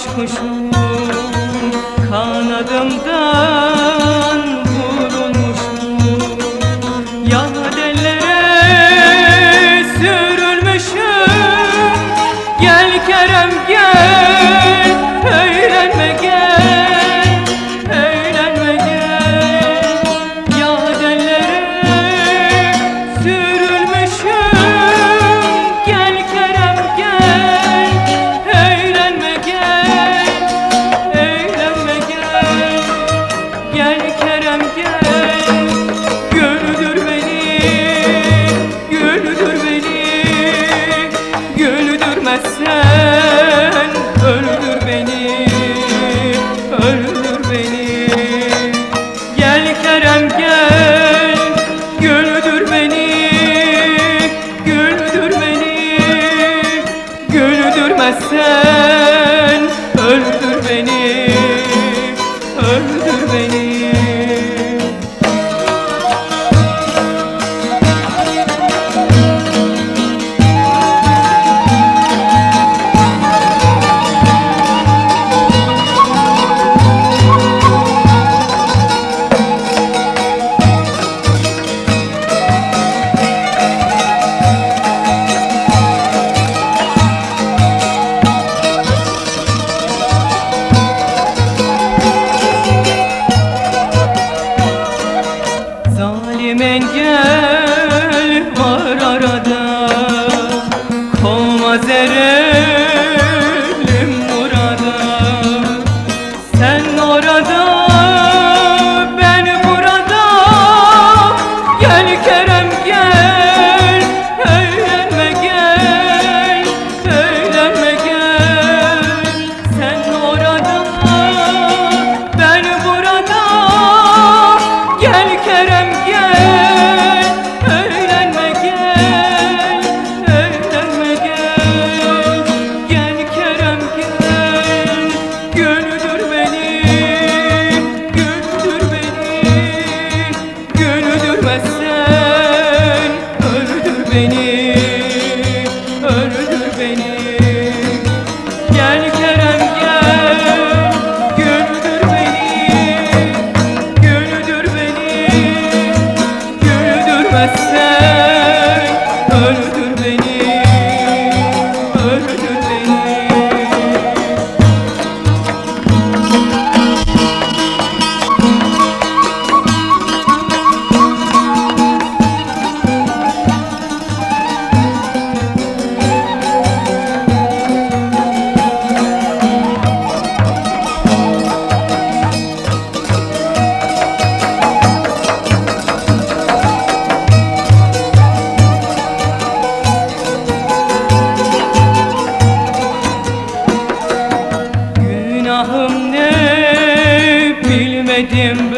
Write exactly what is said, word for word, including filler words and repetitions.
kuşum, kanadımdan vurulmuşum. Yahut ellere sürülmüşüm. Gel Kerem gel, eğlenme gel, eğlenme gel. Yahut ellere sürülmüşüm. Gel Kerem gel, eğlenme gel, eğlenme gel. Gel Kerem gel, güldür beni, güldür beni. Güldürmezsen öldür beni, öldür beni. Gel Kerem gel, güldür beni, güldür beni. Güldürmezsen öldür beni, öldür beni. Zalim engel var arada, kovmaz erelim murada. Sen orada, ben burada. Gel Kerem gel, eğlenme gel, eğlenme gel. Sen orada, ben burada. Gel Kerem gel, eğlenme gel, eğlenme gel. Gel Kerem gel, güldür beni, güldür beni. Güldürmezsen öldür beni, öldür beni. Gel Kerem gel, güldür beni, güldür beni. Güldürmezsen öldür beni, öldür beni. Günahım ne bilmedim